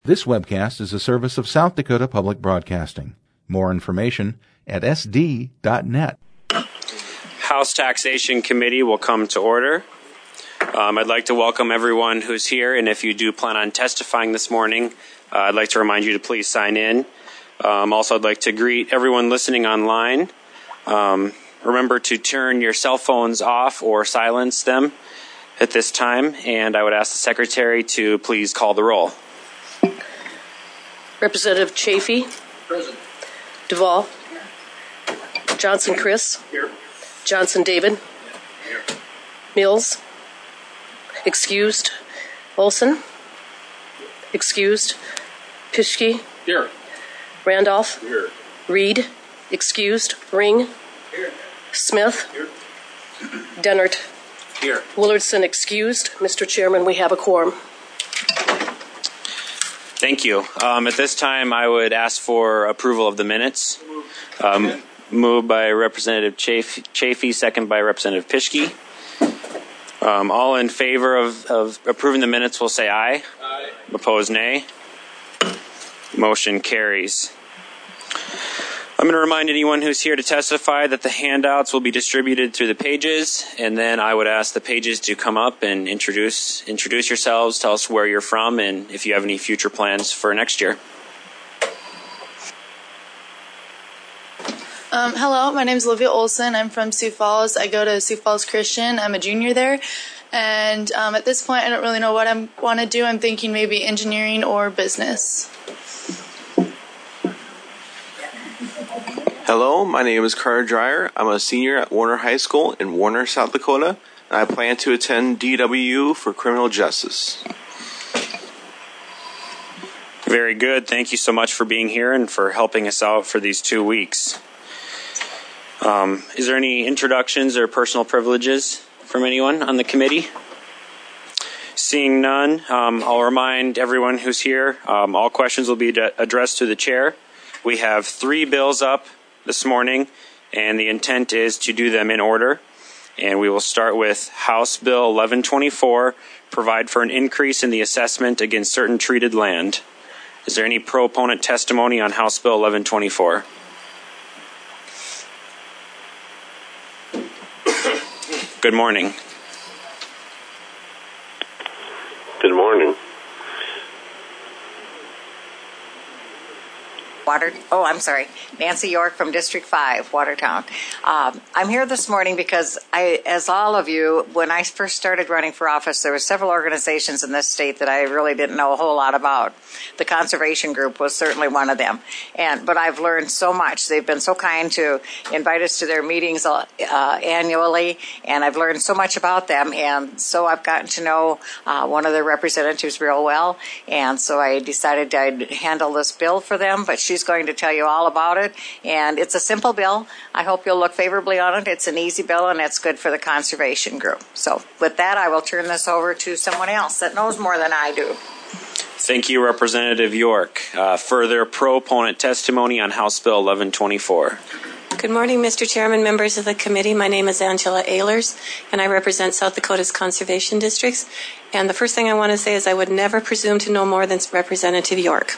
This webcast is a service of South Dakota Public Broadcasting. More information at sd.net. House Taxation Committee will come to order. I'd like to welcome everyone who's here, and if you do plan on testifying this morning, I'd like to remind you to please sign in. Also, I'd like to greet everyone listening online. Remember to turn your cell phones off or silence them at this time, and I would ask the Secretary to please call the roll. Representative Chafee. Present. Duvall. Johnson Chris. Here. Johnson David. Here. Mills. Excused. Olson. Excused. Pischke. Here. Randolph. Here. Reed. Excused. Ring. Here. Smith. Here. Dennert. Here. Willardson excused. Mr. Chairman, we have a quorum. Thank you. At this time, I would ask for approval of the minutes. Moved by Representative Chafee, second by Representative Pischke. All in favor of approving the minutes will say aye. Aye. Opposed, nay. Motion carries. I'm going to remind anyone who's here to testify that the handouts will be distributed through the pages, and then I would ask the pages to come up and introduce yourselves, tell us where you're from, and if you have any future plans for next year. Hello, my name is Olivia Olson. I'm from Sioux Falls. I go to Sioux Falls Christian. I'm a junior there. And at this point, I don't really know what I want to do. I'm thinking maybe engineering or business. Hello, my name is Carter Dreyer. I'm a senior at Warner High School in Warner, South Dakota, and I plan to attend DWU for criminal justice. Very good. Thank you so much for being here and for helping us out for these 2 weeks. Is there any introductions or personal privileges from anyone on the committee? Seeing none, I'll remind everyone who's here, all questions will be addressed to the chair. We have 3 bills up this morning, and the intent is to do them in order. And we will start with House Bill 1124, provide for an increase in the assessment against certain treated land. Is there any proponent testimony on House Bill 1124? Good morning. Good morning. Nancy York from District 5, Watertown. I'm here this morning because as all of you, when I first started running for office, there were several organizations in this state that I really didn't know a whole lot about. The Conservation Group was certainly one of them. But I've learned so much. They've been so kind to invite us to their meetings annually, and I've learned so much about them. And so I've gotten to know one of their representatives real well, and so I decided I'd handle this bill for them, but she's going to tell you all about it. And it's a simple bill. I hope you'll look favorably on it. It's an easy bill, and it's good for the Conservation Group. So with that, I will turn this over to someone else that knows more than I do. Thank you, Representative York. Further proponent testimony on House Bill 1124. Good morning, Mr. Chairman, members of the committee. My name is Angela Ehlers, and I represent South Dakota's conservation districts. And the first thing I want to say is I would never presume to know more than Representative York.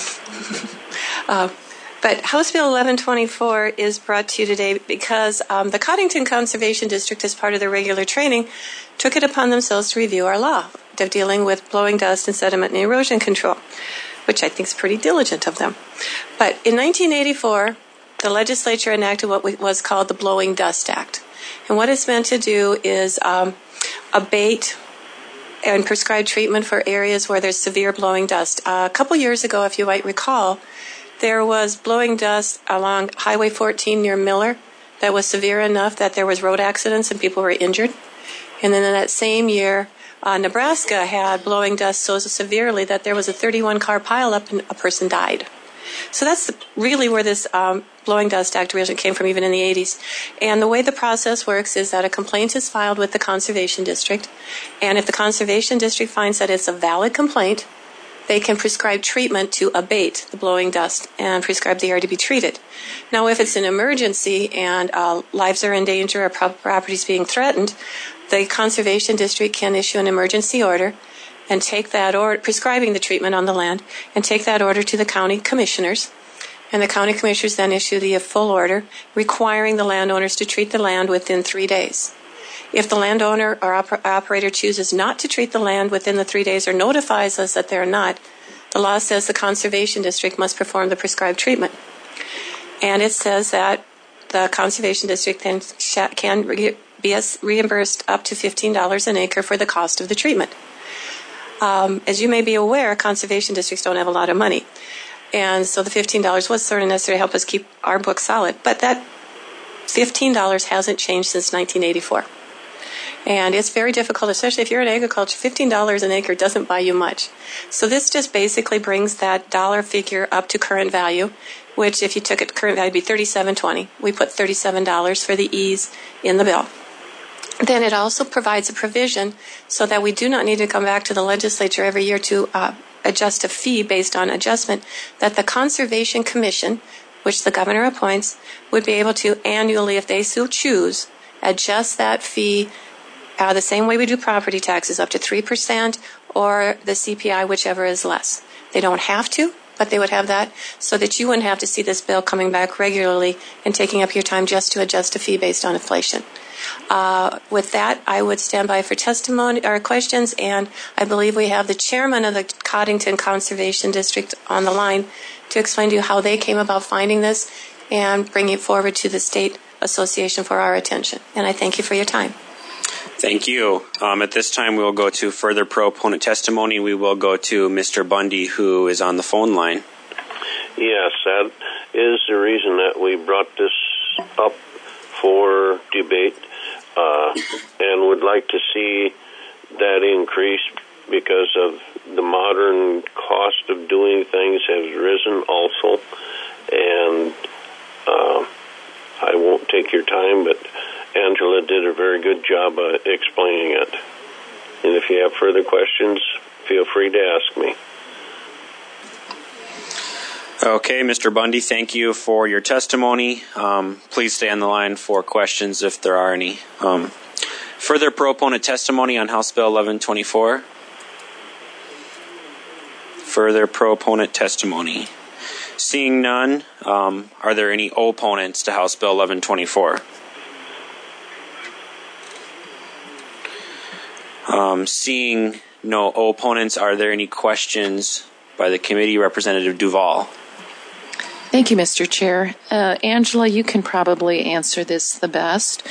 But House Bill 1124 is brought to you today because the Coddington Conservation District, as part of their regular training, took it upon themselves to review our law of dealing with blowing dust and sediment and erosion control, which I think is pretty diligent of them. But in 1984, the legislature enacted what was called the Blowing Dust Act. And what it's meant to do is abate and prescribe treatment for areas where there's severe blowing dust. A couple years ago, if you might recall, there was blowing dust along Highway 14 near Miller that was severe enough that there was road accidents and people were injured. And then in that same year, Nebraska had blowing dust so severely that there was a 31-car pileup and a person died. So that's really where this Blowing Dust Act originally came from, even in the 80s. And the way the process works is that a complaint is filed with the Conservation District, and if the Conservation District finds that it's a valid complaint, they can prescribe treatment to abate the blowing dust and prescribe the area to be treated. Now, if it's an emergency and lives are in danger or property is being threatened, the Conservation District can issue an emergency order, and take that order, prescribing the treatment on the land, and take that order to the county commissioners. And the county commissioners then issue the full order requiring the landowners to treat the land within 3 days. If the landowner or operator chooses not to treat the land within the 3 days or notifies us that they're not, the law says the conservation district must perform the prescribed treatment. And it says that the conservation district then can be reimbursed up to $15 an acre for the cost of the treatment. As you may be aware, conservation districts don't have a lot of money. And so the $15 was sort of necessary to help us keep our books solid. But that $15 hasn't changed since 1984. And it's very difficult, especially if you're in agriculture. $15 an acre doesn't buy you much. So this just basically brings that dollar figure up to current value, which if you took it to current value would be $37.20. We put $37 for the ease in the bill. Then it also provides a provision so that we do not need to come back to the legislature every year to adjust a fee based on adjustment, that the Conservation Commission, which the governor appoints, would be able to annually, if they so choose, adjust that fee the same way we do property taxes, up to 3%, or the CPI, whichever is less. They don't have to, but they would have that so that you wouldn't have to see this bill coming back regularly and taking up your time just to adjust a fee based on inflation. With that, I would stand by for testimony or questions, and I believe we have the chairman of the Coddington Conservation District on the line to explain to you how they came about finding this and bringing it forward to the State Association for our attention. And I thank you for your time. Thank you. At this time, we will go to further pro-opponent testimony. We will go to Mr. Bundy, who is on the phone line. Yes, that is the reason that we brought this up for debate and would like to see that increase because of the modern cost of doing things has risen also. And I won't take your time, but Angela did a very good job explaining it. And if you have further questions, feel free to ask me. Okay, Mr. Bundy, thank you for your testimony. Please stay on the line for questions if there are any. Further pro-opponent testimony on House Bill 1124? Further pro-opponent testimony? Seeing none, are there any opponents to House Bill 1124? Seeing no opponents, are there any questions by the committee? Representative Duval. Thank you, Mr. Chair. Angela, you can probably answer this the best.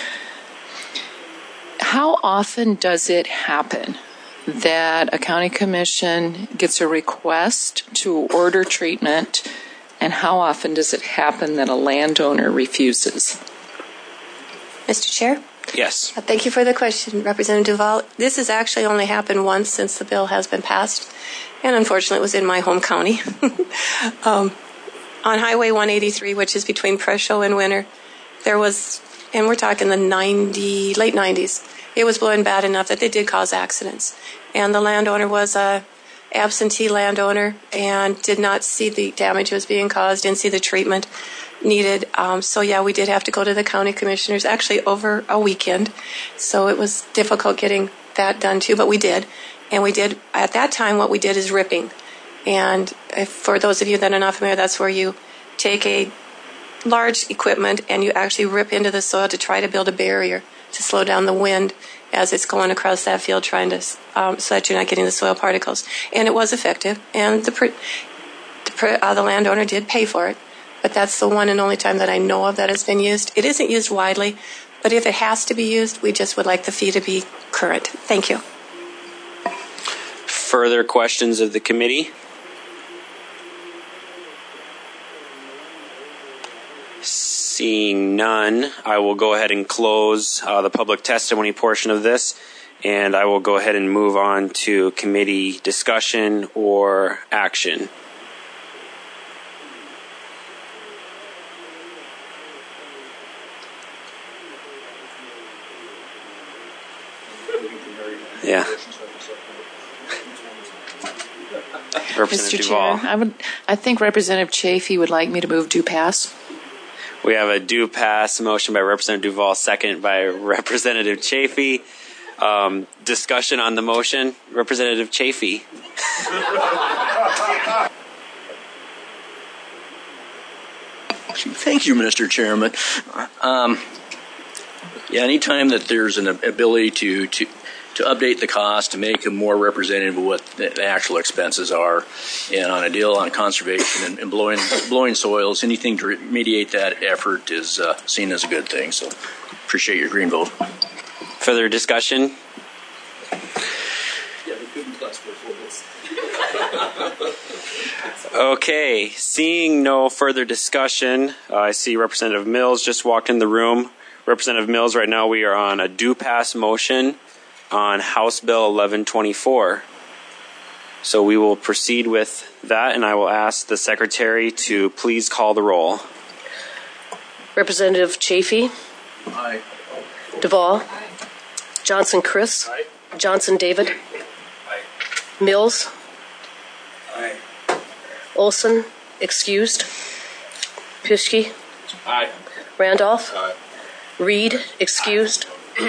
How often does it happen that a county commission gets a request to order treatment, and how often does it happen that a landowner refuses? Mr. Chair? Yes. Thank you for the question, Representative Duval. This has actually only happened once since the bill has been passed, and unfortunately it was in my home county. On Highway 183, which is between Presho and Winter, there was, and we're talking the late 90s, it was blowing bad enough that they did cause accidents. And the landowner was a absentee landowner and did not see the damage that was being caused, didn't see the treatment needed. So yeah, we did have to go to the county commissioners actually over a weekend. So it was difficult getting that done too, but we did. And we did, at that time, what we did is ripping. And for those of you that are not familiar, that's where you take a large equipment and you actually rip into the soil to try to build a barrier to slow down the wind as it's going across that field, trying to so that you're not getting the soil particles. And it was effective, and the landowner did pay for it. But that's the one and only time that I know of that has been used. It isn't used widely, but if it has to be used, we just would like the fee to be current. Thank you. Further questions of the committee? Seeing none, I will go ahead and close the public testimony portion of this, and I will go ahead and move on to committee discussion or action. Yeah. Mr. Chair, I think Representative Chafee would like me to move due pass. We have a due pass motion by Representative Duval, second by Representative Chafee. Discussion on the motion. Representative Chafee. Thank you, Mr. Chairman. Anytime that there's an ability to update the cost to make them more representative of what the actual expenses are, and on a deal on conservation and blowing soils, anything to remediate that effort is seen as a good thing. So, appreciate your green vote. Further discussion? Okay, seeing no further discussion, I see Representative Mills just walked in the room. Representative Mills, right now we are on a do-pass motion on House Bill 1124. So we will proceed with that, and I will ask the Secretary to please call the roll. Representative Chafee. Aye. Duvall. Johnson Chris. Aye. Johnson David. Aye. Mills. Aye. Olson, excused. Pischke. Aye. Randolph. Aye. Reed, excused.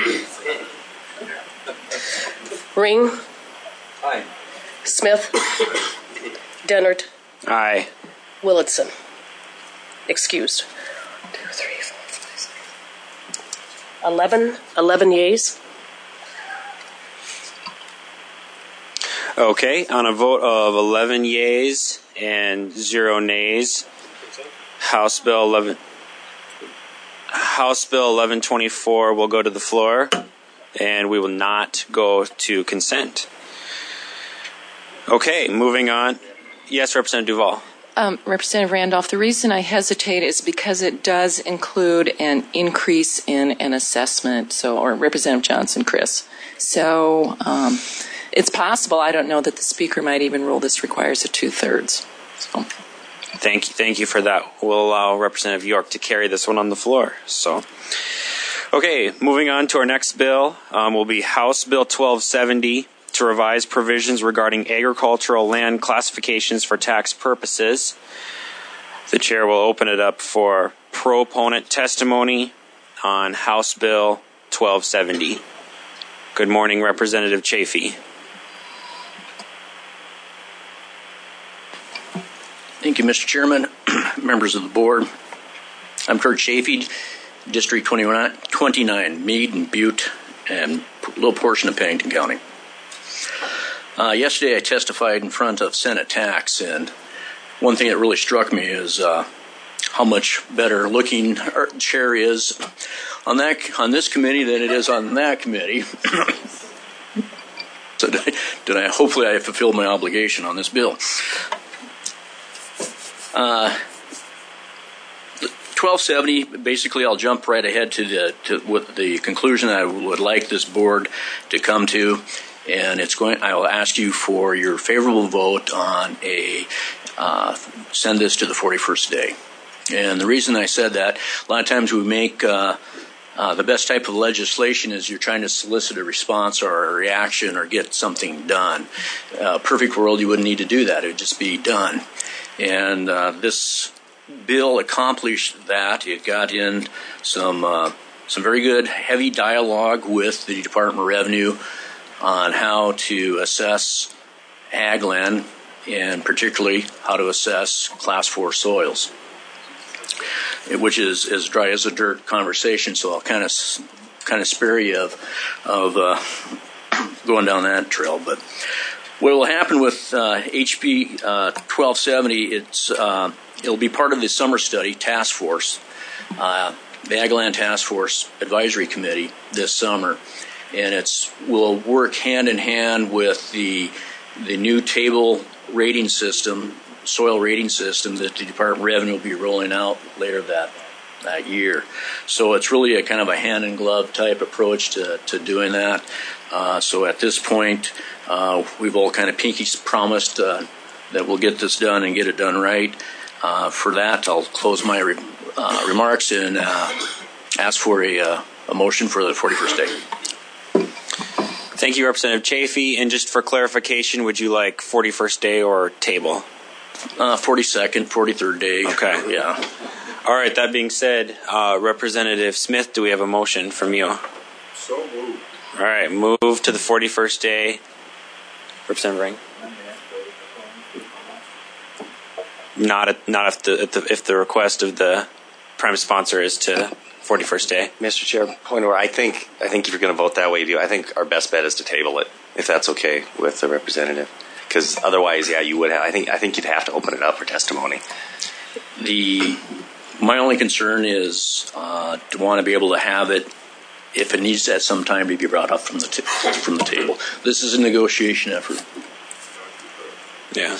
Ring. Aye. Smith. Dennert. Aye. Willitson, excused. 11 yeas. Okay, on a vote of 11 yeas and 0 nays, House Bill 1124 will go to the floor, and we will not go to consent. Okay, moving on. Yes, Representative Duvall. Representative Randolph, the reason I hesitate is because it does include an increase in an assessment, or Representative Johnson Chris. So it's possible, I don't know, that the Speaker might even rule this requires a 2/3. So. Thank you for that. We'll allow Representative York to carry this one on the floor. So, okay, moving on to our next bill will be House Bill 1270 to revise provisions regarding agricultural land classifications for tax purposes. The chair will open it up for proponent testimony on House Bill 1270. Good morning, Representative Chafee. Thank you, Mr. Chairman, members of the board. I'm Kurt Chafee, District 29, Meade and Butte, and a little portion of Pennington County. Yesterday I testified in front of Senate Tax, and one thing that really struck me is how much better looking our chair is on this committee than it is on that committee. So hopefully I fulfilled my obligation on this bill. 1270, basically I'll jump right ahead to what the conclusion I would like this board to come to, and I will ask you for your favorable vote on send this to the 41st day. And the reason I said that, a lot of times we make the best type of legislation is you're trying to solicit a response or a reaction or get something done. Perfect world, you wouldn't need to do that. It would just be done. And this bill accomplished that. It got in some very good, heavy dialogue with the Department of Revenue on how to assess ag land, and particularly how to assess Class 4 soils, which is as dry as a dirt conversation. So I'll kind of spare you of going down that trail. But what will happen with HB 1270? It'll be part of the summer study task force, the Ag Land Task Force Advisory Committee this summer, and will work hand in hand with the new table rating system, soil rating system that the Department of Revenue will be rolling out later that year. So it's really a kind of a hand in glove type approach to doing that. So at this point, we've all kind of pinky promised that we'll get this done and get it done right. For that, I'll close my remarks and ask for a motion for the 41st day. Thank you, Representative Chafee. And just for clarification, would you like 41st day or table? 42nd, 43rd day. Okay. Yeah. All right. That being said, Representative Smith, do we have a motion from you? So moved. All right, move to the 41st day. Representative Ring. Not if the request of the prime sponsor is to 41st day. Mr. Chair, point of order. I think if you're going to vote that way, I think our best bet is to table it, if that's okay with the representative. Because otherwise, you would have. I think you'd have to open it up for testimony. My only concern is to want to be able to have it if it needs at some time to be brought up from the table. This is a negotiation effort. Yeah.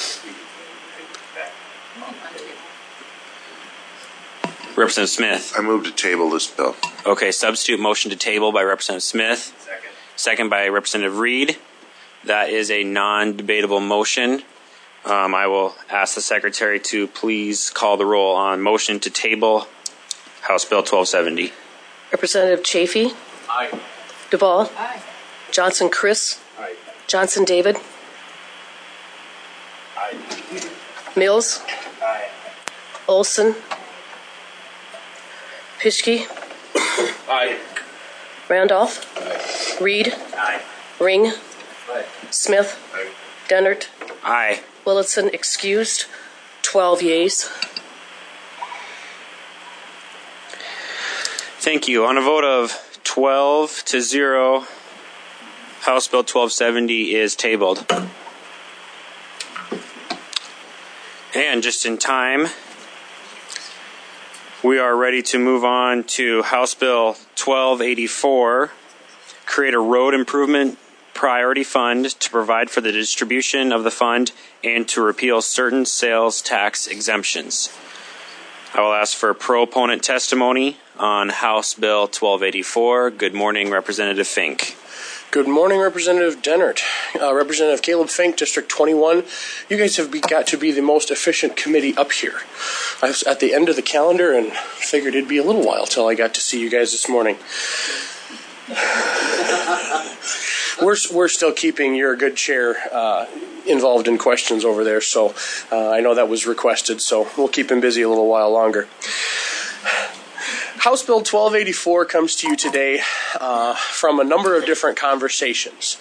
Representative Smith. I move to table this bill. Okay, substitute motion to table by Representative Smith. Second by Representative Reed. That is a non-debatable motion. I will ask the Secretary to please call the roll on motion to table House Bill 1270. Representative Chafee? Aye. Duvall? Aye. Johnson Chris? Aye. Johnson David? Aye. Mills? Aye. Olson? Pischke? Aye. Randolph? Aye. Reed? Aye. Ring? Aye. Smith? Aye. Dennert? Aye. Willitson excused. 12 yeas. Thank you. On a vote of 12-0, House Bill 1270 is tabled. And just in time, we are ready to move on to House Bill 1284, create a road improvement priority fund to provide for the distribution of the fund and to repeal certain sales tax exemptions. I will ask for proponent testimony on House Bill 1284. Good morning, Representative Fink. Good morning, Representative Dennert. Representative Caleb Fink, District 21. You guys have got to be the most efficient committee up here. I was at the end of the calendar and figured it'd be a little while till I got to see you guys this morning. We're still keeping your good chair involved in questions over there, so I know that was requested, so we'll keep him busy a little while longer. House Bill 1284 comes to you today from a number of different conversations.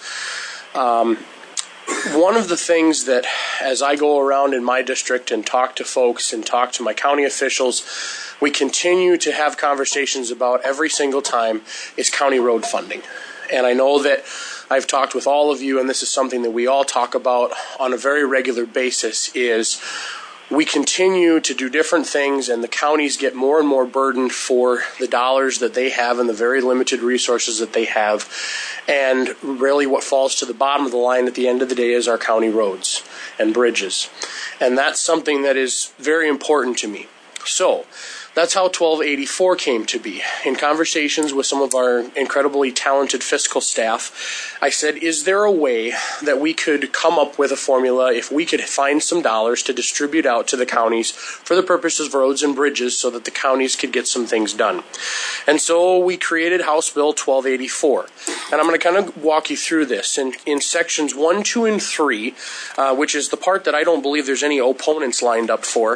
One of the things that, as I go around in my district and talk to folks and talk to my county officials, we continue to have conversations about every single time is county road funding. And I know that I've talked with all of you, and this is something that we all talk about on a very regular basis, is we continue to do different things, and the counties get more and more burdened for the dollars that they have and the very limited resources that they have. And really what falls to the bottom of the line at the end of the day is our county roads and bridges. And that's something that is very important to me. So that's how 1284 came to be. In conversations with some of our incredibly talented fiscal staff, I said, is there a way that we could come up with a formula if we could find some dollars to distribute out to the counties for the purposes of roads and bridges so that the counties could get some things done? And so we created House Bill 1284. And I'm going to kind of walk you through this. In sections 1, 2, and 3, which is the part that I don't believe there's any opponents lined up for,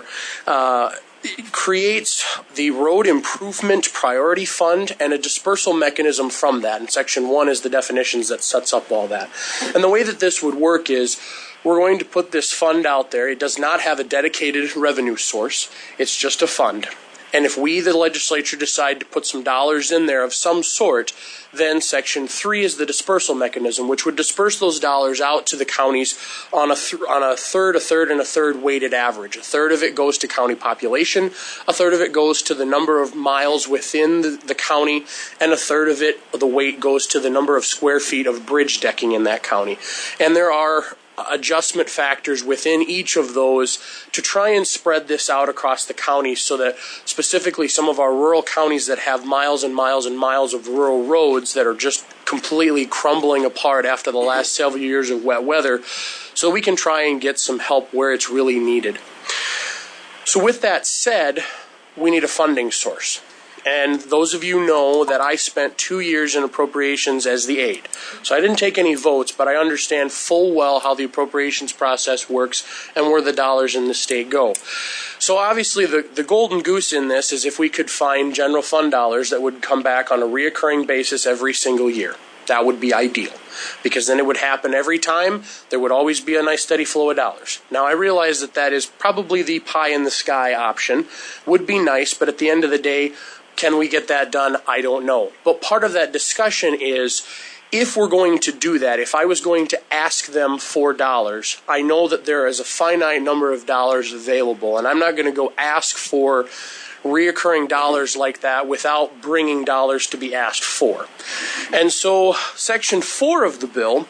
it creates the Road Improvement Priority Fund and a dispersal mechanism from that. And Section 1 is the definitions that sets up all that. And the way that this would work is we're going to put this fund out there. It does not have a dedicated revenue source. It's just a fund. And if we, the legislature, decide to put some dollars in there of some sort, then Section 3 is the dispersal mechanism, which would disperse those dollars out to the counties on a third, and a third weighted average. A third of it goes to county population, a third of it goes to the number of miles within the county, and a third of it, the weight, goes to the number of square feet of bridge decking in that county. And there are adjustment factors within each of those to try and spread this out across the county so that specifically some of our rural counties that have miles and miles and miles of rural roads that are just completely crumbling apart after the last several years of wet weather, so we can try and get some help where it's really needed. So with that said, we need a funding source. And those of you know that I spent 2 years in appropriations as the aide. So I didn't take any votes, but I understand full well how the appropriations process works and where the dollars in the state go. So obviously the golden goose in this is if we could find general fund dollars that would come back on a reoccurring basis every single year. That would be ideal, because then it would happen every time. There would always be a nice steady flow of dollars. Now, I realize that that is probably the pie-in-the-sky option. Would be nice, but at the end of the day, can we get that done? I don't know. But part of that discussion is, if we're going to do that, if I was going to ask them for dollars, I know that there is a finite number of dollars available, and I'm not going to go ask for reoccurring dollars like that without bringing dollars to be asked for. And so Section 4 of the bill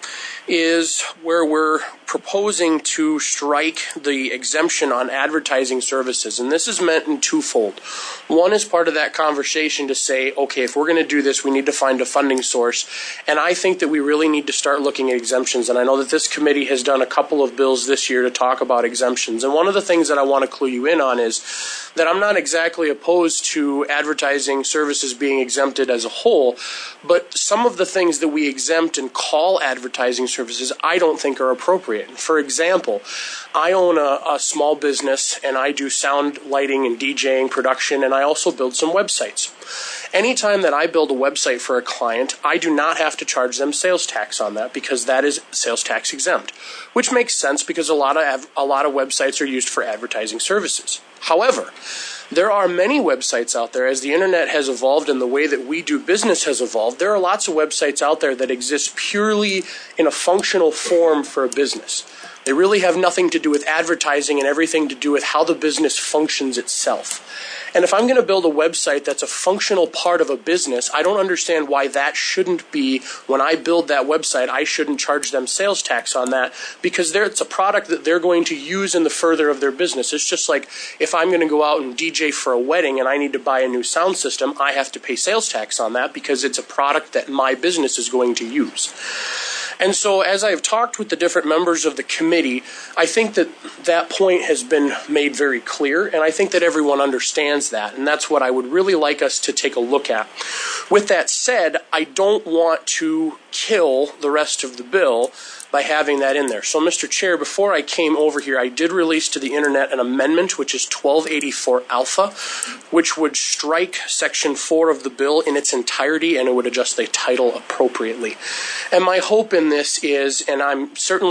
is where we're proposing to strike the exemption on advertising services. And this is meant in twofold. One is part of that conversation to say, okay, if we're going to do this, we need to find a funding source. And I think that we really need to start looking at exemptions. And I know that this committee has done a couple of bills this year to talk about exemptions. And one of the things that I want to clue you in on is that I'm not exactly opposed to advertising services being exempted as a whole, but some of the things that we exempt and call advertising services I don't think are appropriate. For example, I own a small business, and I do sound, lighting, and DJing production, and I also build some websites. Anytime that I build a website for a client, I do not have to charge them sales tax on that, because that is sales tax exempt, which makes sense because a lot of websites are used for advertising services. However, there are many websites out there. As the internet has evolved and the way that we do business has evolved, there are lots of websites out there that exist purely in a functional form for a business. They really have nothing to do with advertising and everything to do with how the business functions itself. And if I'm going to build a website that's a functional part of a business, I don't understand why that shouldn't be, when I build that website, I shouldn't charge them sales tax on that, because it's a product that they're going to use in the further of their business. It's just like if I'm going to go out and DJ for a wedding and I need to buy a new sound system, I have to pay sales tax on that because it's a product that my business is going to use. And so as I've talked with the different members of the committee, I think that that point has been made very clear, and I think that everyone understands that, and that's what I would really like us to take a look at. With that said, I don't want to kill the rest of the bill by having that in there. So, Mr. Chair, before I came over here, I did release to the internet an amendment, which is 1284 Alpha, which would strike Section 4 of the bill in its entirety, and it would adjust the title appropriately. And my hope in this is, and I'd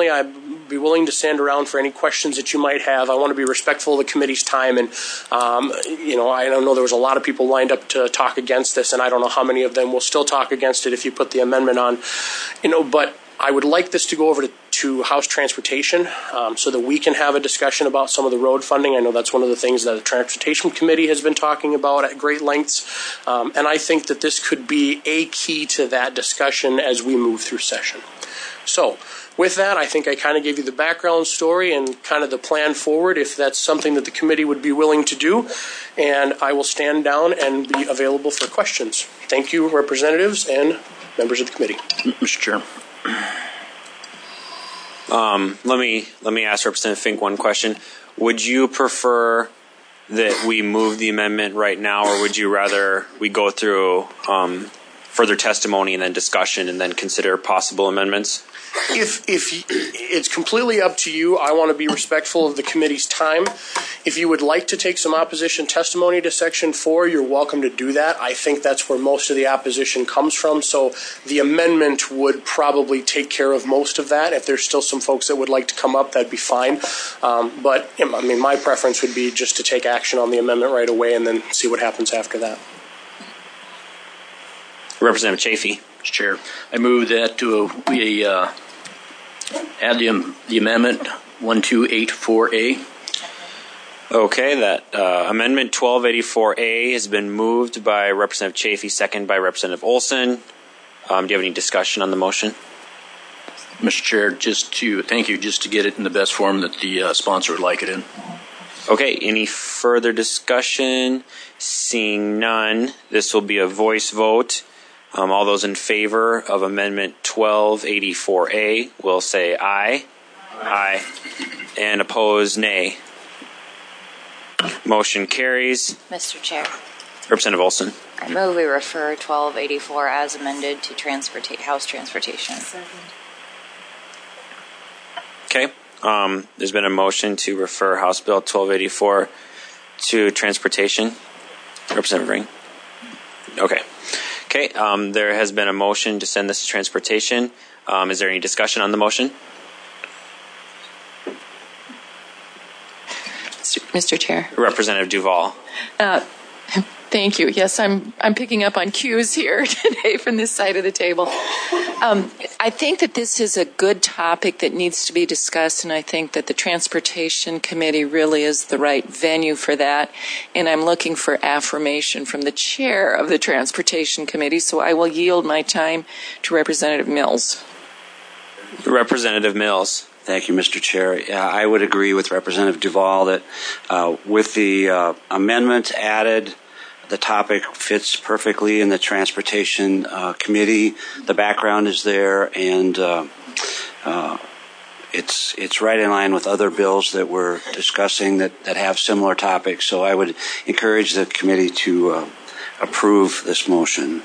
be willing to stand around for any questions that you might have. I want to be respectful of the committee's time, and I don't know, there was a lot of people lined up to talk against this, and I don't know how many of them will still talk against it if you put the amendment on, but I would like this to go over to House Transportation so that we can have a discussion about some of the road funding. I know that's one of the things that the Transportation Committee has been talking about at great lengths, and I think that this could be a key to that discussion as we move through session. So, with that, I think I kind of gave you the background story and kind of the plan forward, if that's something that the committee would be willing to do, and I will stand down and be available for questions. Thank you, representatives and members of the committee. Mr. Chair. Let me ask Representative Fink one question. Would you prefer that we move the amendment right now, or would you rather we go through further testimony and then discussion and then consider possible amendments? If it's completely up to you, I want to be respectful of the committee's time. If you would like to take some opposition testimony to Section 4, you're welcome to do that. I think that's where most of the opposition comes from, so the amendment would probably take care of most of that. If there's still some folks that would like to come up, that'd be fine. But my preference would be just to take action on the amendment right away and then see what happens after that. Representative Chafee. Mr. Chair, I move that we add the amendment 1284A. Okay, that amendment 1284A has been moved by Representative Chafee, second by Representative Olson. Do you have any discussion on the motion? Mr. Chair, thank you, just to get it in the best form that the sponsor would like it in. Okay, any further discussion? Seeing none, this will be a voice vote. All those in favor of Amendment 1284A will say aye. Aye. And opposed, nay. Motion carries. Mr. Chair. Representative Olson. I move we refer 1284 as amended to House Transportation. Okay. There's been a motion to refer House Bill 1284 to Transportation. Representative Ring. Okay. Okay, there has been a motion to send this to transportation. Is there any discussion on the motion? Mr. Chair. Representative Duval. Thank you. Yes, I'm picking up on cues here today from this side of the table. I think that this is a good topic that needs to be discussed, and I think that the Transportation Committee really is the right venue for that. And I'm looking for affirmation from the chair of the Transportation Committee, so I will yield my time to Representative Mills. Representative Mills. Thank you, Mr. Chair. I would agree with Representative Duval that with the amendment added, the topic fits perfectly in the Transportation Committee. The background is there, and it's right in line with other bills that we're discussing that have similar topics. So I would encourage the committee to approve this motion.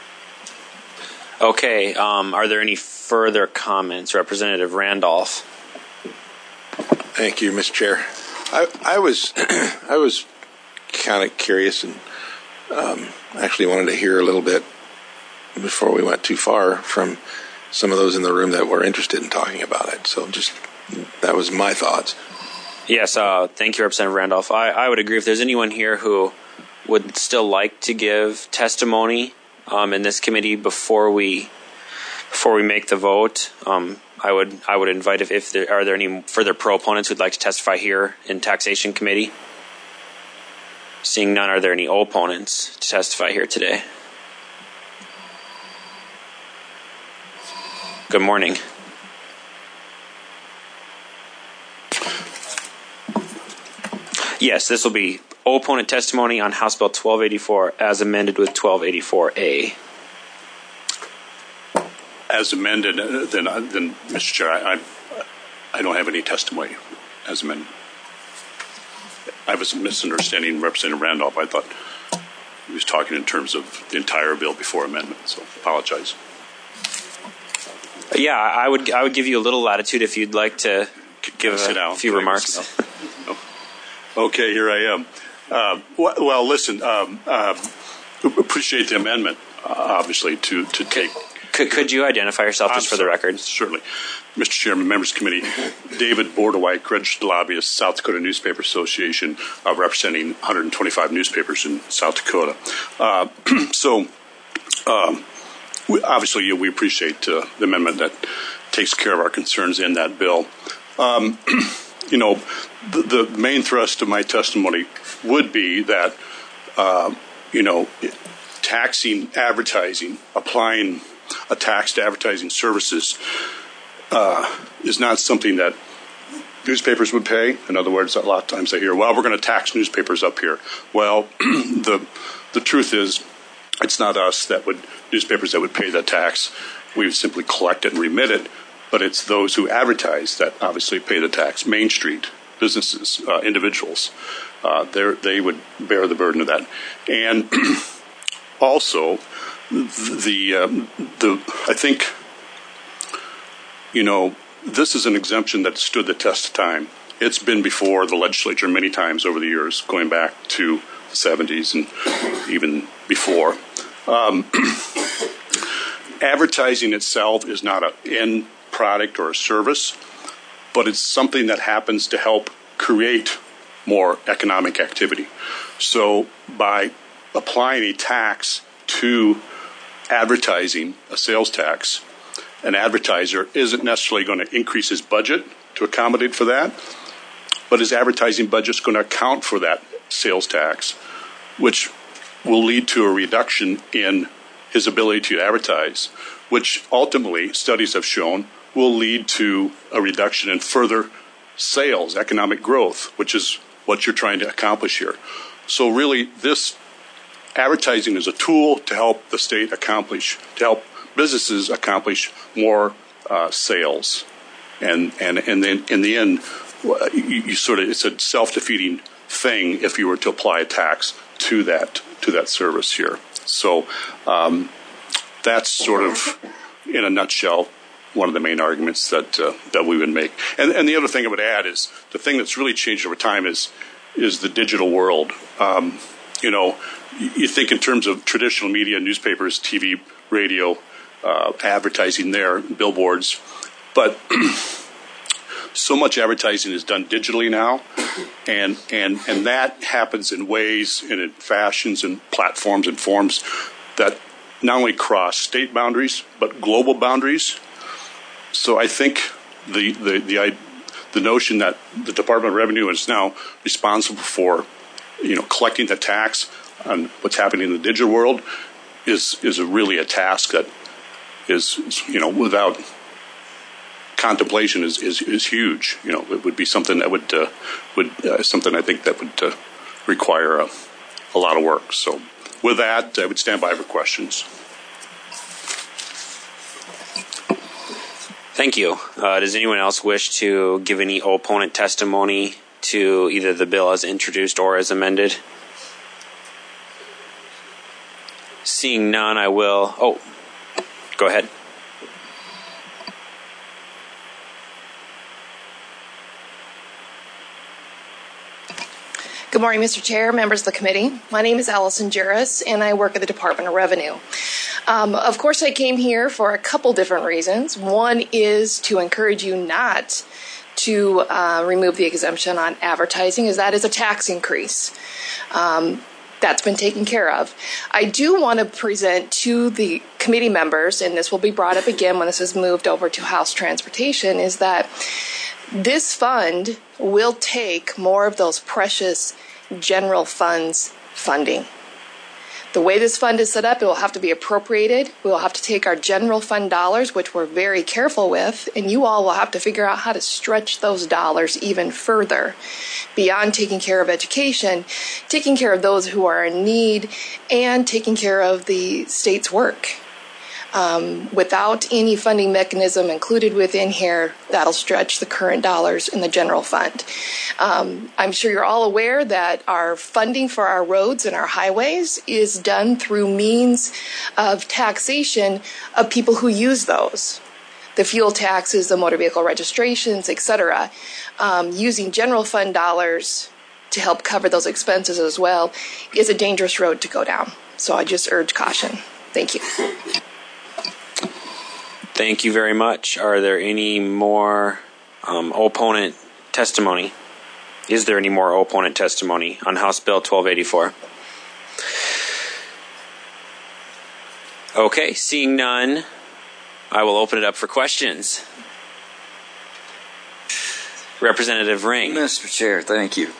Okay. Are there any further comments? Representative Randolph. Thank you, Mr. Chair. I was kind of curious and actually wanted to hear a little bit before we went too far from some of those in the room that were interested in talking about it. So that was my thoughts. Yes, thank you, Representative Randolph. I would agree. If there's anyone here who would still like to give testimony in this committee before we make the vote, I would invite if there are any further pro-opponents who'd like to testify here in Taxation Committee. Seeing none, are there any opponents to testify here today? Good morning. Yes, this will be opponent testimony on House Bill 1284 as amended with 1284A. As amended, then Mr. Chair, I don't have any testimony as amended. I was misunderstanding Representative Randolph. I thought he was talking in terms of the entire bill before amendment, so apologize. Yeah, I would give you a little latitude if you'd like to give a few remarks. No. Okay, here I am. Well, listen, appreciate the amendment, obviously, to take... Could you identify yourself just for the record? Certainly. Mr. Chairman, members of the committee, David Bordewhite, registered lobbyist, South Dakota Newspaper Association, representing 125 newspapers in South Dakota. Obviously, we appreciate the amendment that takes care of our concerns in that bill. The main thrust of my testimony would be that, taxing advertising, applying a tax to advertising services is not something that newspapers would pay. In other words, a lot of times I hear, well, we're going to tax newspapers up here. Well, the truth is it's not us newspapers that would pay that tax. We would simply collect it and remit it, but it's those who advertise that obviously pay the tax. Main Street, businesses, individuals, they would bear the burden of that. And also, I think, this is an exemption that stood the test of time. It's been before the legislature many times over the years, going back to the 70s and even before. Advertising itself is not an end product or a service, but it's something that happens to help create more economic activity. So by applying a tax to advertising, a sales tax, an advertiser isn't necessarily going to increase his budget to accommodate for that, but his advertising budget is going to account for that sales tax, which will lead to a reduction in his ability to advertise, which ultimately, studies have shown, will lead to a reduction in further sales, economic growth, which is what you're trying to accomplish here. So really, this advertising is a tool to help the state accomplish, to help businesses accomplish more sales. And then in the end, it's a self-defeating thing if you were to apply a tax to that service here. So that's sort of, in a nutshell, one of the main arguments that we would make. And the other thing I would add is the thing that's really changed over time is the digital world. You think in terms of traditional media, newspapers, TV, radio, advertising there, billboards, but so much advertising is done digitally now, and that happens in ways and in fashions and platforms and forms that not only cross state boundaries but global boundaries. So I think the notion that the Department of Revenue is now responsible for collecting the tax on what's happening in the digital world is really a task that is without contemplation is huge. It would be something that would something I think that would require a lot of work. So with that, I would stand by for questions. Thank you. Does anyone else wish to give any opponent testimony to either the bill as introduced or as amended? Seeing none, I will. Oh, go ahead. Good morning, Mr. Chair, members of the committee. My name is Allison Juris, and I work at the Department of Revenue. Of course, I came here for a couple different reasons. One is to encourage you not to remove the exemption on advertising, as that is a tax increase. That's been taken care of. I do want to present to the committee members, and this will be brought up again when this is moved over to House Transportation, is that this fund will take more of those precious general funds funding. The way this fund is set up, it will have to be appropriated. We will have to take our general fund dollars, which we're very careful with, and you all will have to figure out how to stretch those dollars even further beyond taking care of education, taking care of those who are in need, and taking care of the state's work. Without any funding mechanism included within here, that'll stretch the current dollars in the general fund. I'm sure you're all aware that our funding for our roads and our highways is done through means of taxation of people who use those. The fuel taxes, the motor vehicle registrations, etc. Using general fund dollars to help cover those expenses as well is a dangerous road to go down. So I just urge caution. Thank you. Thank you very much. Are there any more opponent testimony? Is there any more opponent testimony on House Bill 1284? Okay, seeing none, I will open it up for questions. Representative Ring. Mr. Chair, thank you.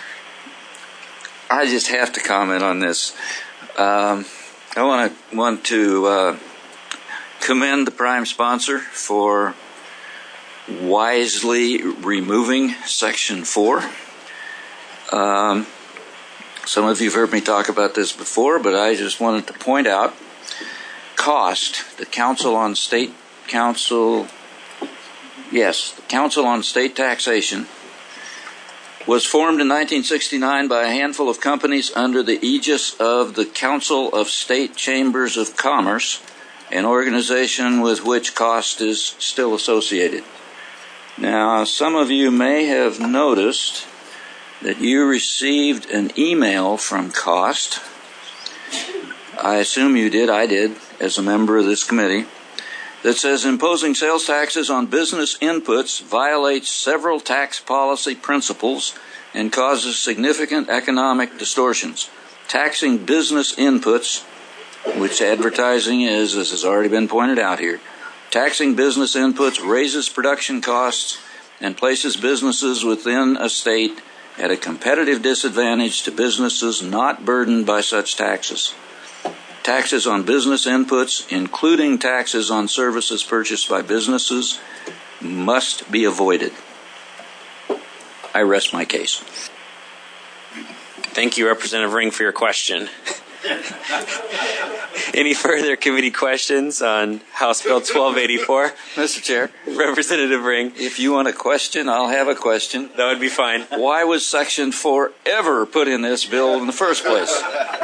I just have to comment on this. I want to commend the prime sponsor for wisely removing Section 4. Some of you have heard me talk about this before, but I just wanted to point out cost. The Council on State Taxation was formed in 1969 by a handful of companies under the aegis of the Council of State Chambers of Commerce, an organization with which cost is still associated. Now, some of you may have noticed that you received an email from cost. I assume you did, I did, as a member of this committee, that says imposing sales taxes on business inputs violates several tax policy principles and causes significant economic distortions. Taxing business inputs, which advertising is, as has already been pointed out here, taxing business inputs raises production costs and places businesses within a state at a competitive disadvantage to businesses not burdened by such taxes. Taxes on business inputs, including taxes on services purchased by businesses, must be avoided. I rest my case. Thank you, Representative Ring, for your question. Any further committee questions on House Bill 1284? Mr. Chair. Representative Ring. If you want a question, I'll have a question. That would be fine. Why was Section 4 ever put in this bill in the first place?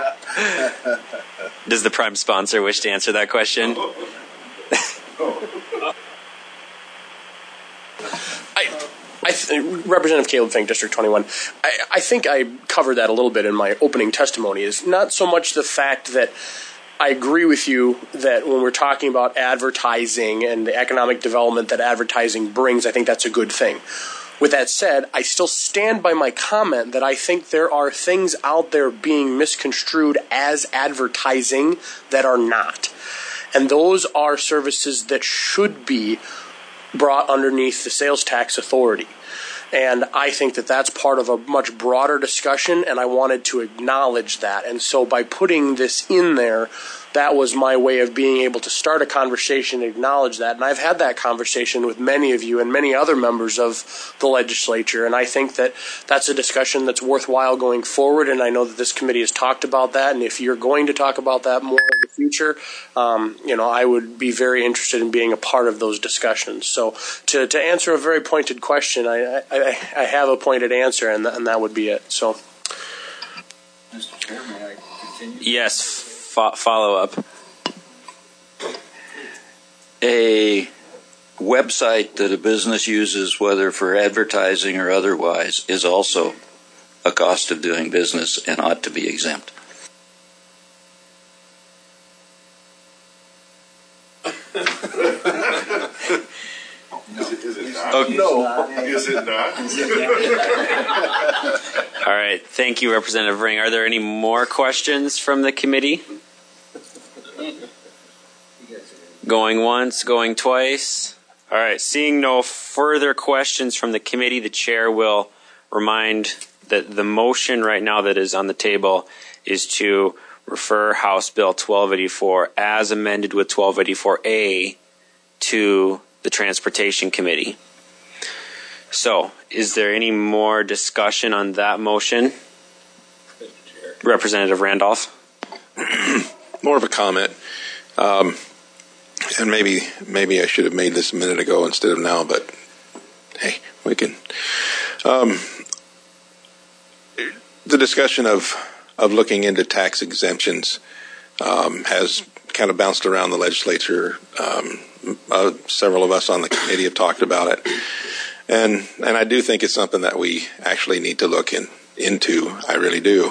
Does the prime sponsor wish to answer that question? I Representative Caleb Fink, District 21, I think I covered that a little bit in my opening testimony. Is not so much the fact that I agree with you that when we're talking about advertising and the economic development that advertising brings, I think that's a good thing. With that said, I still stand by my comment that I think there are things out there being misconstrued as advertising that are not. And those are services that should be brought underneath the sales tax authority. And I think that that's part of a much broader discussion, and I wanted to acknowledge that. And so by putting this in there, that was my way of being able to start a conversation and acknowledge that. And I've had that conversation with many of you and many other members of the legislature, and I think that that's a discussion that's worthwhile going forward, and I know that this committee has talked about that, and if you're going to talk about that more in the future, I would be very interested in being a part of those discussions. So to answer a very pointed question, I have a pointed answer, and that would be it. So, Mr. Chair, may I continue? Yes. Follow up. A website that a business uses, whether for advertising or otherwise, is also a cost of doing business and ought to be exempt. Is it not? No. Is it not? All right. Thank you, Representative Ring. Are there any more questions from the committee? Going once, going twice. All right. Seeing no further questions from the committee, the chair will remind that the motion right now that is on the table is to refer House Bill 1284 as amended with 1284A to the Transportation Committee. So, is there any more discussion on that motion? Representative Randolph? More of a comment. And maybe I should have made this a minute ago instead of now, but hey, we can. The discussion of looking into tax exemptions has kind of bounced around the legislature. Several of us on the committee have talked about it. And I do think it's something that we actually need to look into. I really do.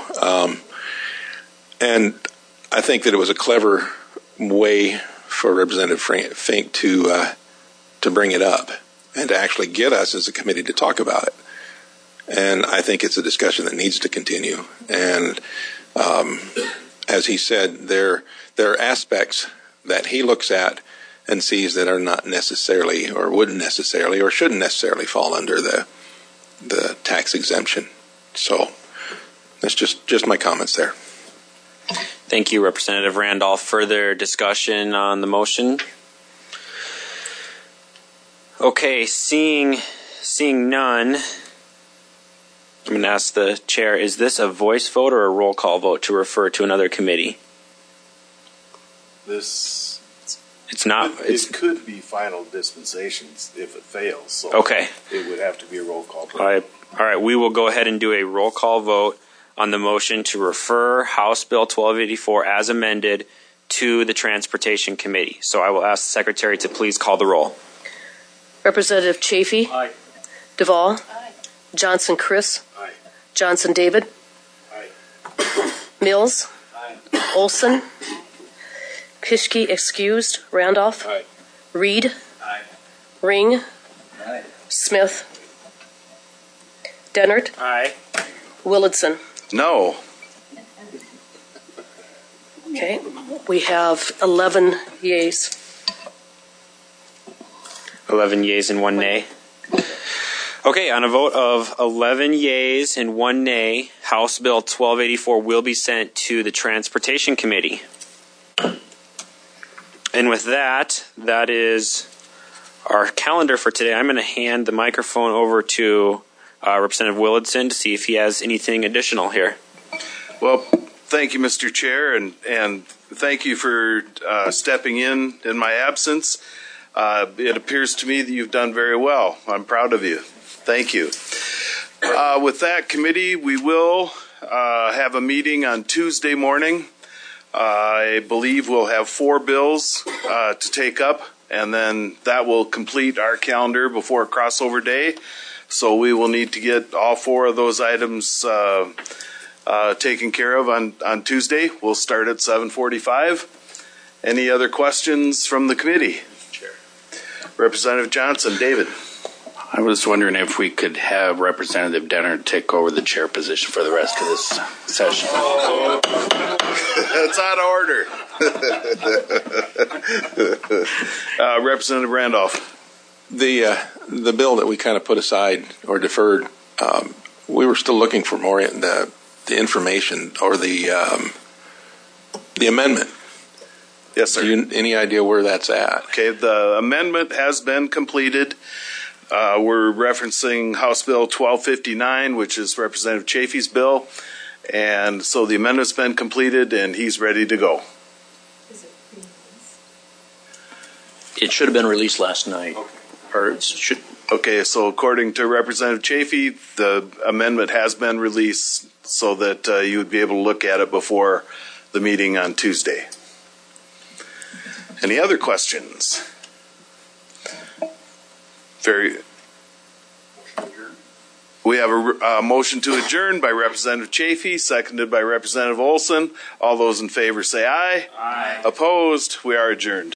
And I think that it was a clever way for Representative Fink to bring it up and to actually get us as a committee to talk about it. And I think it's a discussion that needs to continue. And as he said, there are aspects that he looks at and sees that are not necessarily or wouldn't necessarily or shouldn't necessarily fall under the tax exemption. So that's just my comments there. Thank you, Representative Randolph. Further discussion on the motion? Okay, seeing none, I'm going to ask the chair, is this a voice vote or a roll call vote to refer to another committee? It's not. It could be final dispensations if it fails. So okay. It would have to be a roll call vote. All right. We will go ahead and do a roll call vote on the motion to refer House Bill 1284 as amended to the Transportation Committee. So I will ask the Secretary to please call the roll. Representative Chafee? Aye. Duvall? Aye. Johnson Chris? Aye. Johnson David? Aye. Mills? Aye. Olson? Pischke excused. Randolph? Aye. Reed? Aye. Ring? Aye. Smith? Dennert? Aye. Willardson? No. Okay. We have 11 yeas. 11 yeas and 1 nay. Okay, on a vote of 11 yeas and 1 nay, House Bill 1284 will be sent to the Transportation Committee. And with that is our calendar for today. I'm going to hand the microphone over to Representative Willardson to see if he has anything additional here. Well, thank you, Mr. Chair, and thank you for stepping in my absence. It appears to me that you've done very well. I'm proud of you. Thank you. With that committee, we will have a meeting on Tuesday morning. I believe we'll have 4 bills to take up, and then that will complete our calendar before crossover day. So we will need to get all 4 of those items taken care of on Tuesday. We'll start at 7:45. Any other questions from the committee? Chair. Representative Johnson, David. I was wondering if we could have Representative Denner take over the chair position for the rest of this session. That's out of order. Representative Randolph. The bill that we kind of put aside or deferred, we were still looking for more the information or the amendment. Yes, sir. Any idea where that's at? Okay, the amendment has been completed. We're referencing House Bill 1259, which is Representative Chafee's bill. And so the amendment's been completed and he's ready to go. It should have been released last night. Okay, so according to Representative Chafee, the amendment has been released so that you would be able to look at it before the meeting on Tuesday. Any other questions? We have a motion to adjourn by Representative Chafee, seconded by Representative Olson. All those in favor say aye. Aye. Opposed? We are adjourned.